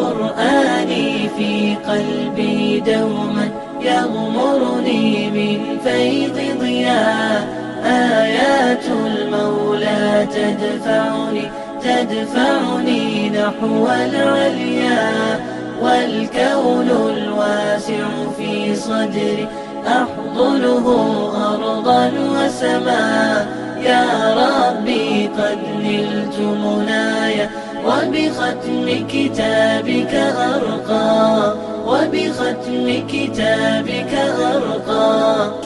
قرآني في قلبي دوما يغمرني من فيض ضياء. آيات المولى تدفعني نحو العليا، والكون الواسع في صدري أحضنه أرضا وسماء. يا ربي قد نلت منايا وبختم كتابك أرقى، وبختم كتابك أرقى.